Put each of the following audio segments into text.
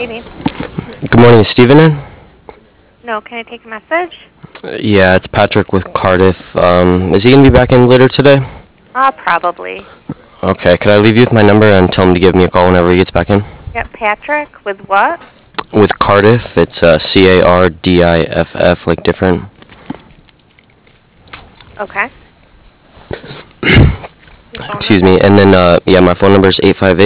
paving. Good morning, is Steven in? No, can I take a message? Yeah, it's Patrick with Cardiff. Is he going to be back in later today? Probably. Okay, could I leave you with my number and tell him to give me a call whenever he gets back in? Yep, Patrick, with what? With Cardiff, it's Cardiff, like different. Okay. Excuse me, and then, yeah, my phone number is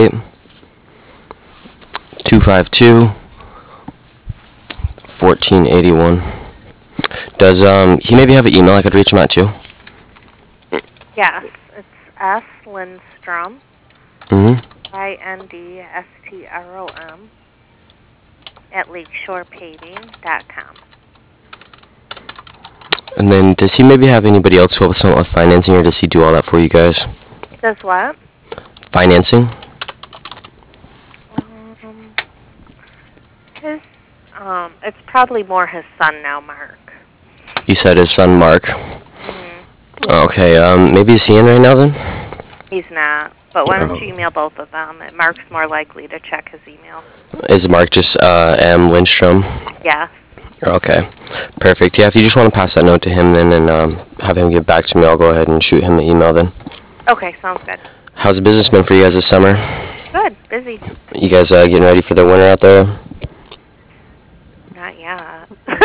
858-252-1481. Does, he maybe have an email I could reach him at too? Yes, it's S. Lindstrom, Mm-hmm. Lindstrom, at lakeshorepaving.com. And then, does he maybe have anybody else who helps him with financing, or does he do all that for you guys? Does what? Financing? His, it's probably more his son now, Mark. You said his son, Mark. Okay, maybe is he in right now then? He's not, but why don't you email both of them? Mark's more likely to check his email. Is Mark just, M. Lindstrom? Yeah. Okay, perfect. Yeah, if you just want to pass that note to him then and have him get back to me, I'll go ahead and shoot him an email then. Okay, sounds good. How's the business been for you guys this summer? Good, busy. You guys getting ready for the winter out there? Not yet.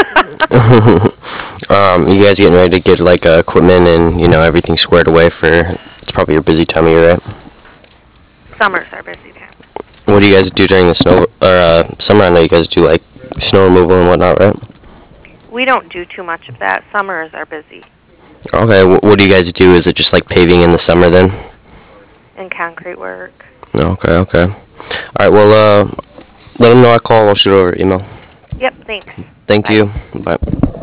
You guys getting ready to get like equipment and everything squared away for? It's probably your busy time of year, right? Summer's our busy time. What do you guys do during the snow or summer? I know you guys do like snow removal and whatnot, right? We don't do too much of that. Summers are busy. Okay, what do you guys do? Is it just like paving in the summer then? And concrete work. Okay. All right, well, let him know I call. I'll shoot over email. Yep, thanks. Thank Bye. you. Bye.